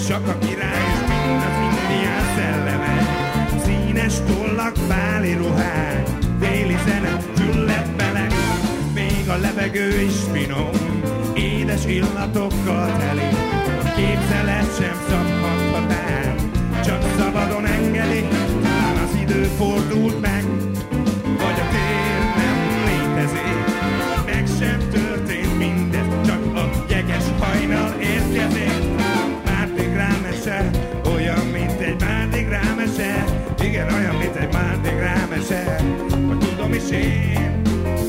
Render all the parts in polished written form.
csak a király és mind az indián szelleme. Színes tollak, báli ruhák, déli zene, gyullett meleg, még a levegő is finom, édes illatokkal teli. Képzelet sem szabhat el, csak szabadon engedi, talán az idő fordult meg, vagy a tér nem létezik, meg sem történt mindez, csak a jeges hajnal érkezik. Mardi Gras mese, olyan, mint egy Mardi Gras mese, igen, olyan, mint egy Mardi Gras mese, hogy tudom is én.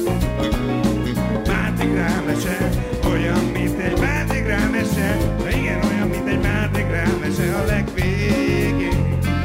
Mardi Gras mese, olyan, mint egy Mardi Gras mese, igen, olyan, mint egy Mardi Gras mese a legvégén.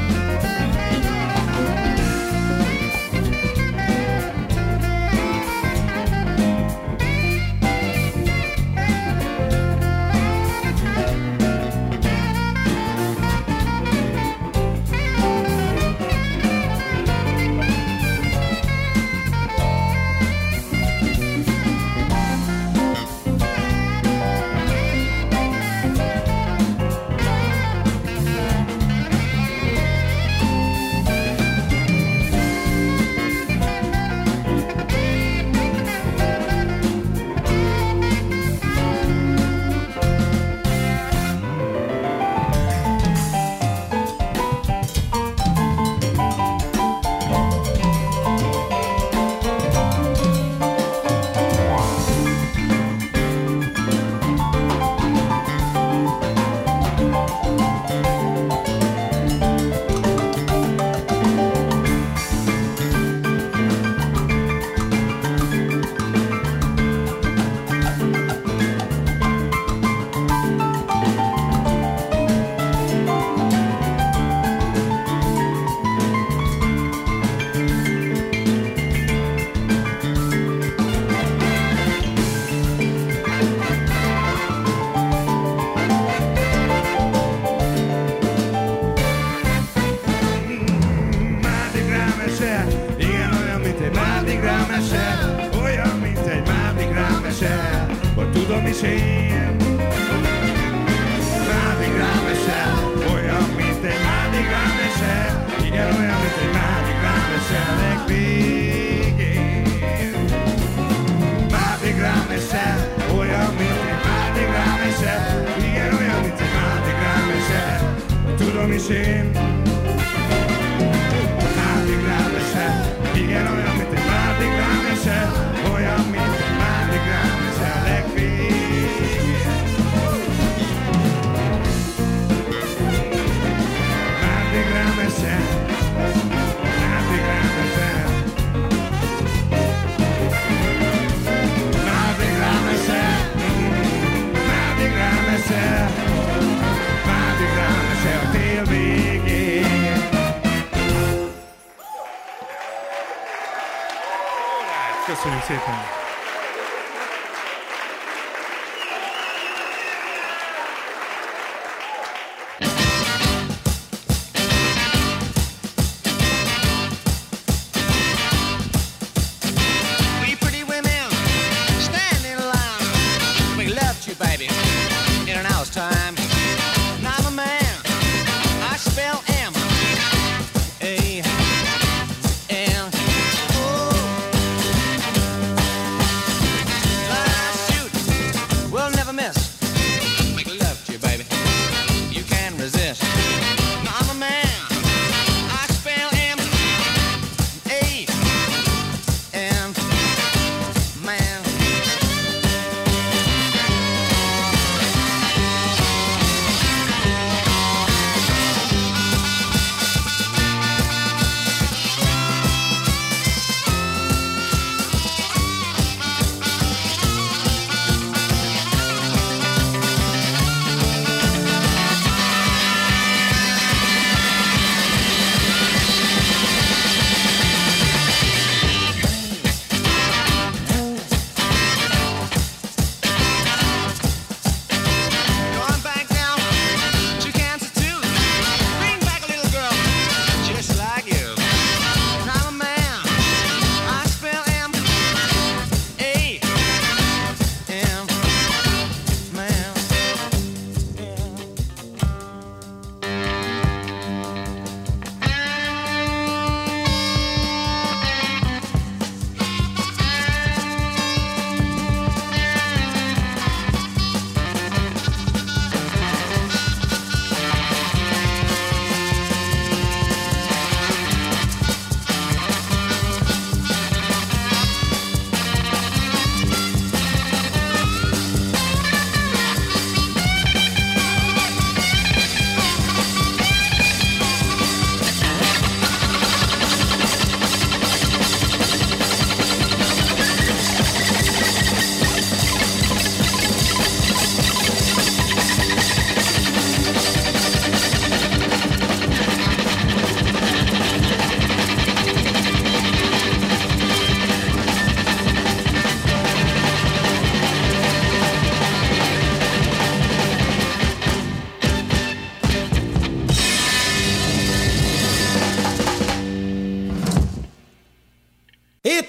Köszönjük szépen!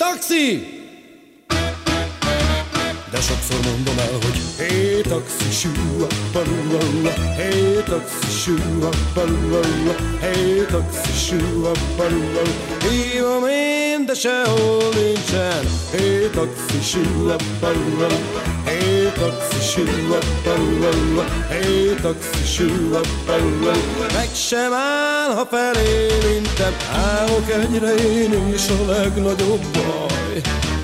taxi! De sokszor mondom el, hogy hé, taxi, sűa, parulala, hé, taxi, sűa, parulala, hé, taxi, sűa, parulala. Hívom én, de sehol nincsen, hé, taxi, sűa, parulala, hé, taxi, sűa, parulala, hé, taxi, sűa, parulala. Meg sem áll, ha felé intem, állok egyre én is a legnagyobb baj.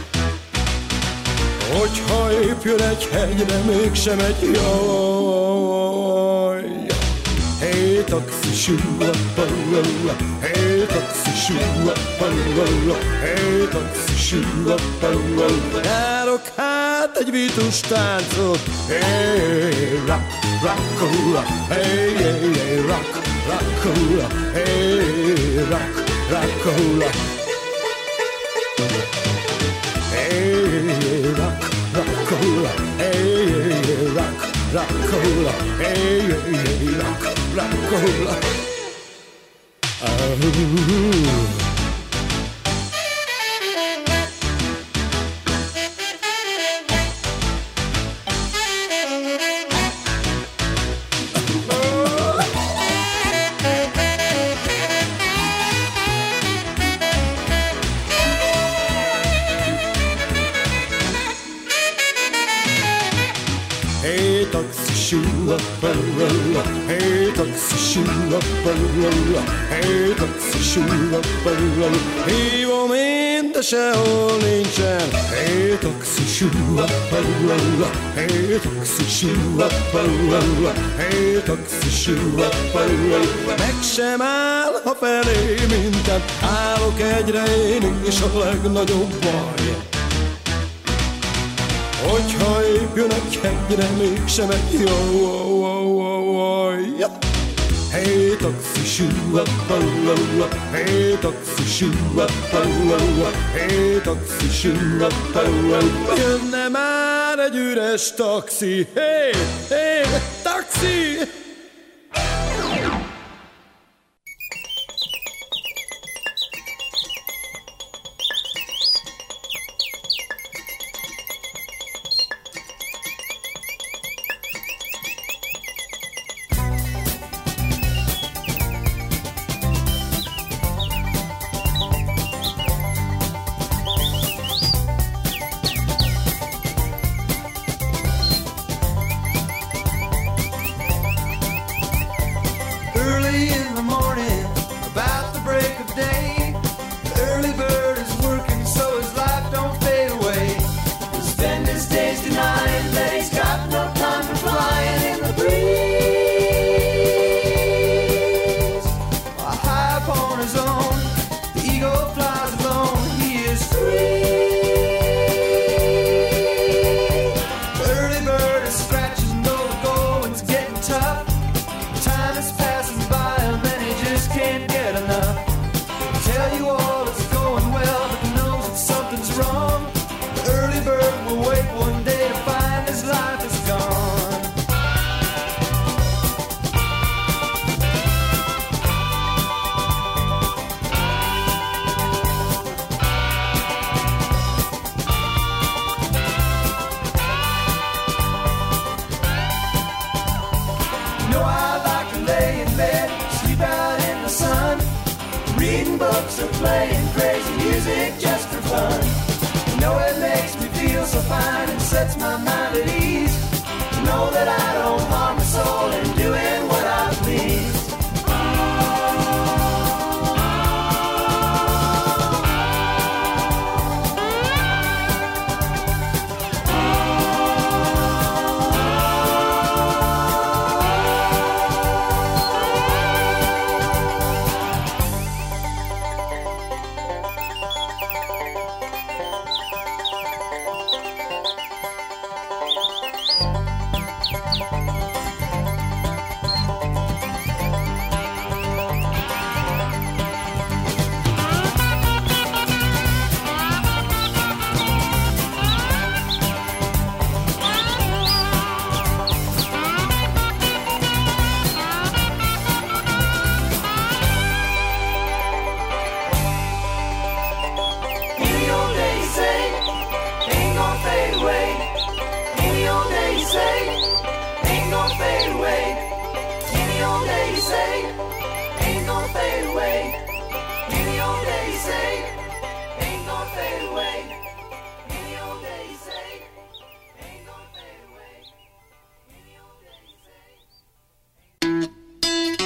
Hogyha épp jön egy hegyre, mégsem egy jaj. Hé, taxi, sűa, parulala, hé, taxi, sűa, parulala, hé, taxi, sűa, parulala. Járok hát egy vitus táncot, hé, rock, rock'n'roll, hé, rock, rock'n'roll, hé, rock, rock'n'roll. Hey, rock, rock-a-hula. Hey, rock, rock-a-hula. Hey, rock, rock-a-hula. Hey, taxi, sűa, parulala, hey, taxi, sűa, parulala, hey, taxi, sűa, parulala. Hívom én, de sehol nincsen, hey, taxi, sűa, parulala, hey, taxi, sűa, parulala, hey, taxi, sűa, parulala. Meg sem áll, ha felé minden, állok egyre én is a legnagyobb baj. Hogyha épp jön egy hegyre, mégsem egy jaj. Hey, taxi, sűa, parulala, hey, taxi, sűa, parulala, hey, taxi, sűa, parulala. Jönne már egy üres taxi, hey, hey, taxi! Early in the morning, about the break of day, the early bird is working so his life don't fade away. He'll spend his days denying that he's got no time for flying in the breeze. High upon his own, the eagle flies alone, he is free. The early bird is scratching though the going's getting tough. Time is passing by him and he just can't get enough. He'll tell you all it's going well, but he knows that something's wrong. The early bird will wake one day to find his life is gone. You know I like to lay in bed, sleep out in the sun, reading books or playing crazy music just for fun. You know it makes me feel so fine and sets my mind at ease. To know that I don't harm my soul in doing what I please.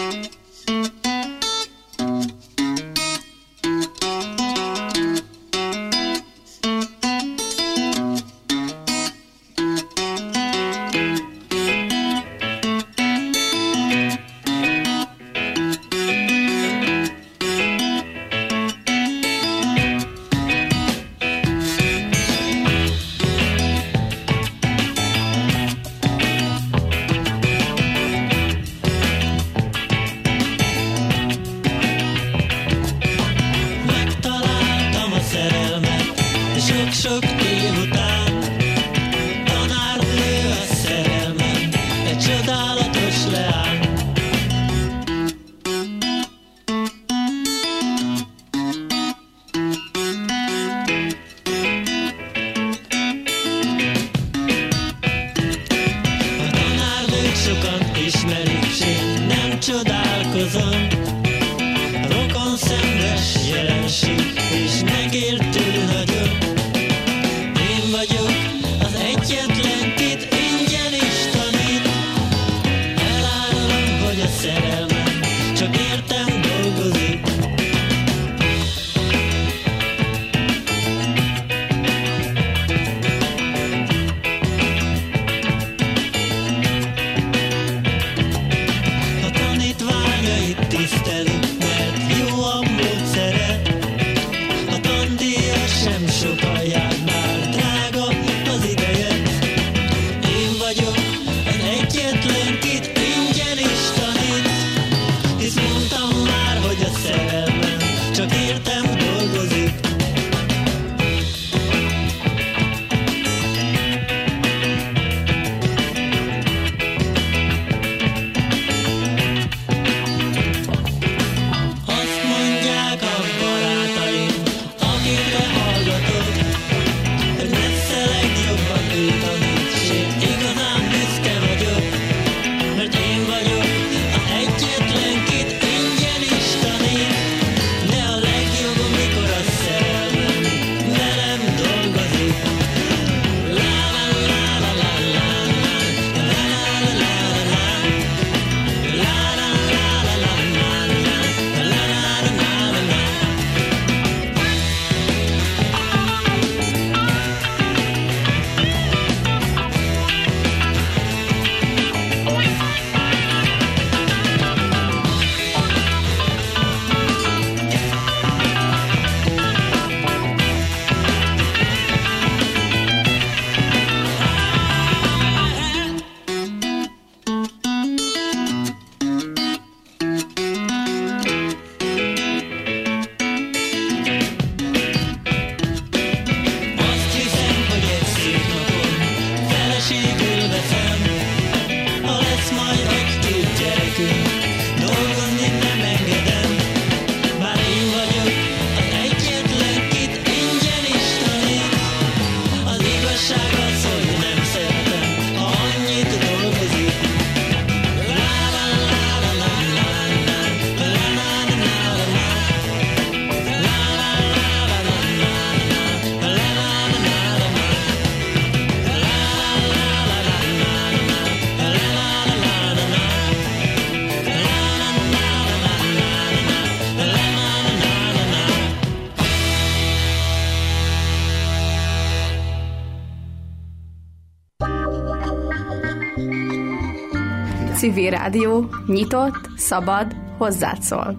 Civil Rádió, nyitott, szabad, hozzád szól.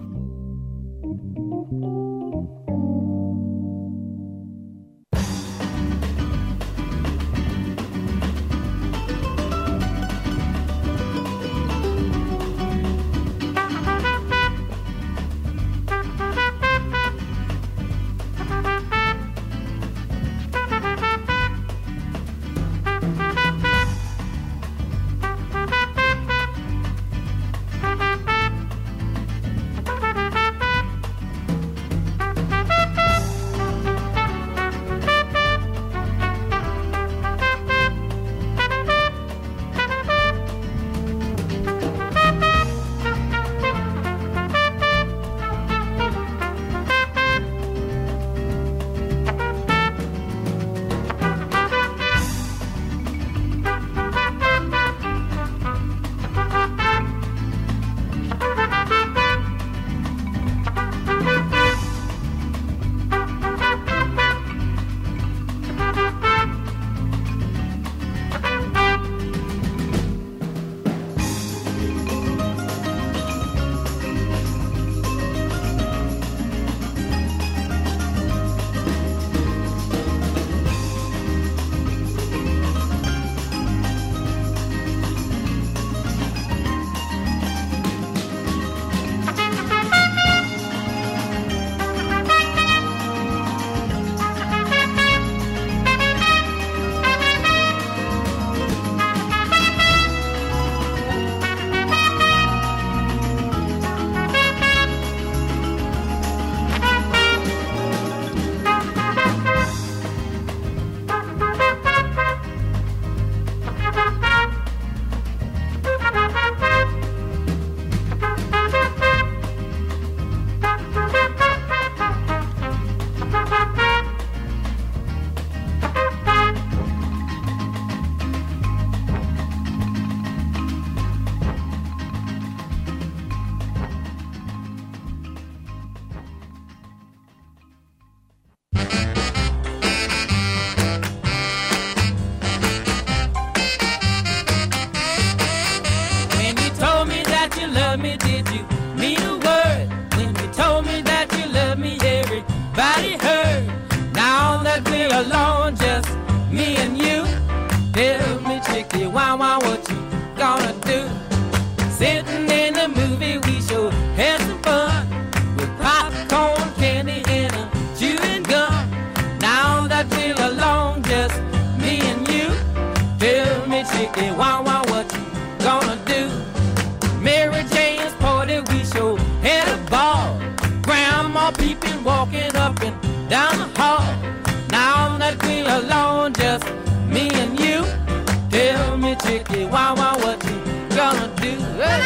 me, did you mean a word when you told me that you love me? Everybody heard. Now that we're alone, just me and you. Tell me, chickie, why, what you gonna do? Sitting in the movie, we sure had some fun with popcorn, candy, and a chewing gum. Now that we're alone, just me and you. Tell me, chickie, why, what you gonna do? Mary Jane's party, we sure had a ball. Grandma peeping, walking up and down the hall. Now that we're alone, just me and you. Tell me, chickie, why, what you gonna do? Hey.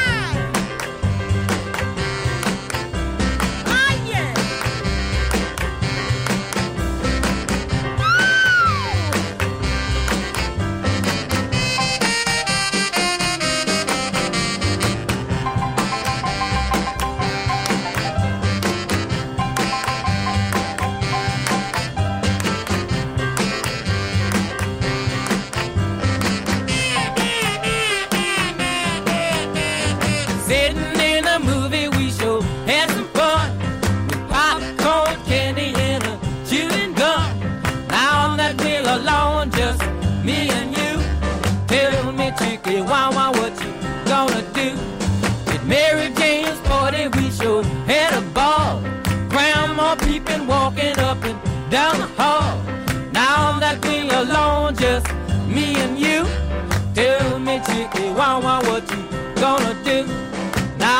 Why, what you gonna do? At Mary Jane's party, we sure had a ball. Grandma peeping, walking up and down the hall. Now that we're alone, just me and you. Tell me, chickie, why, what you gonna do? Now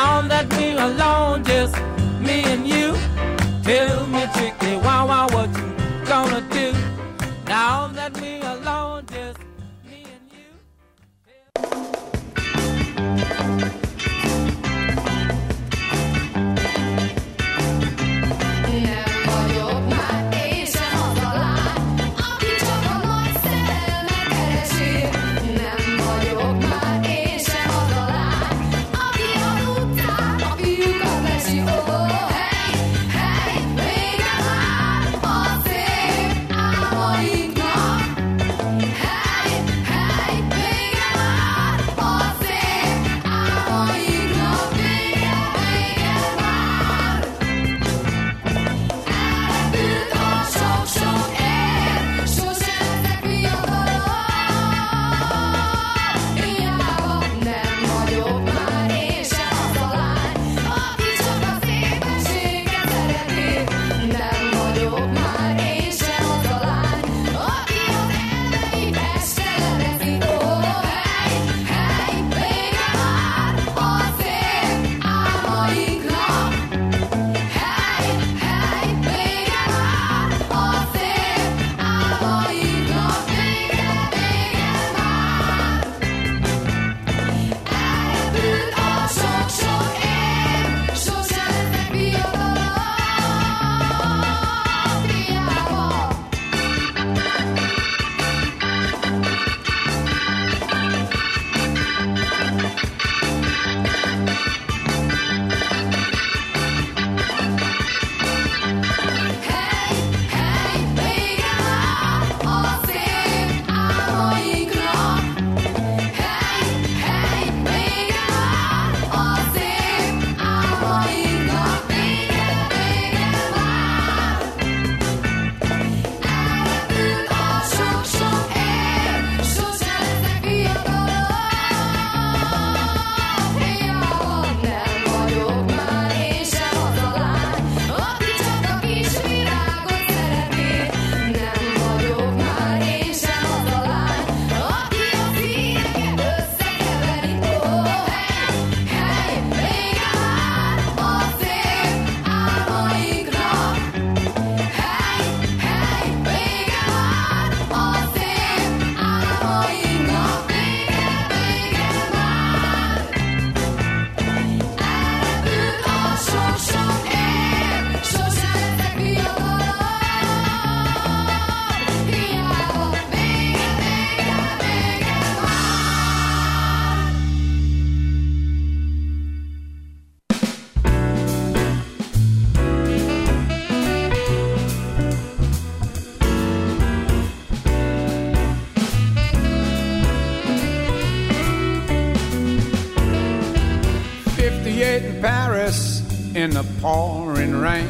58 in Paris in the pouring rain.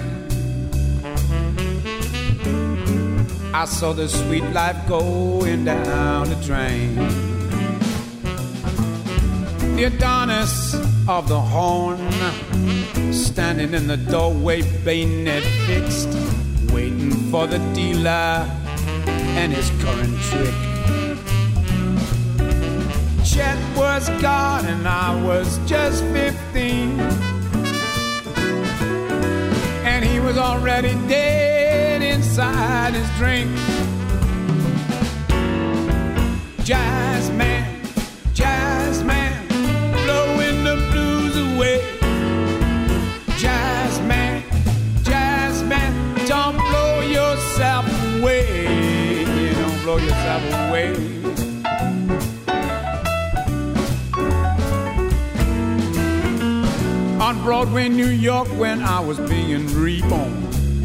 I saw the sweet life going down the drain. The Adonis of the horn, standing in the doorway, bayonet fixed, waiting for the dealer and his current trick. Chet was gone and I was just 15, and he was already dead inside his drink. Jazz man, blowing the blues away. Jazz man, don't blow yourself away. Don't blow yourself away. On Broadway, New York, when I was being reborn,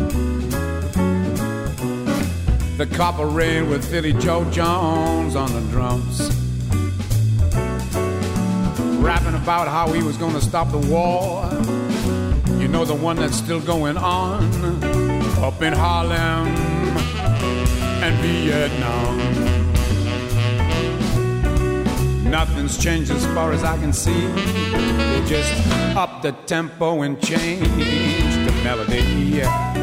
the Copper Rain with Philly Joe Jones on the drums, rapping about how he was gonna stop the war. You know, the one that's still going on up in Harlem and Vietnam. Nothing's changed as far as I can see. They just up the tempo and change the melody.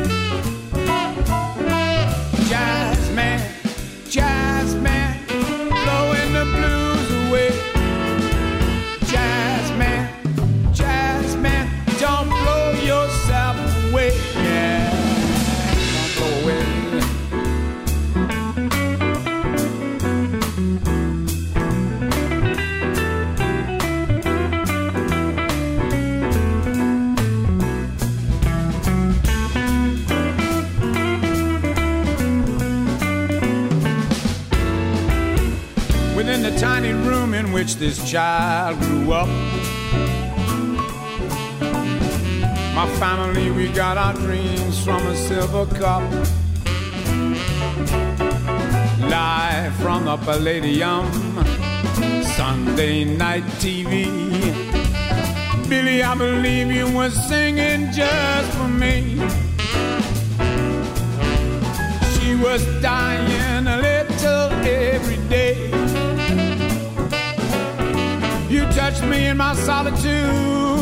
Jazz man, blowing the blues away. Jazz man, don't blow yourself away. Yeah, don't blow away. Within the tiny room in which this child grew up, my family, we got our dreams from a silver cup. Live from the Palladium, Sunday night TV. Billy, I believe you were singing just for me. She was dying a little every day. You touched me in my solitude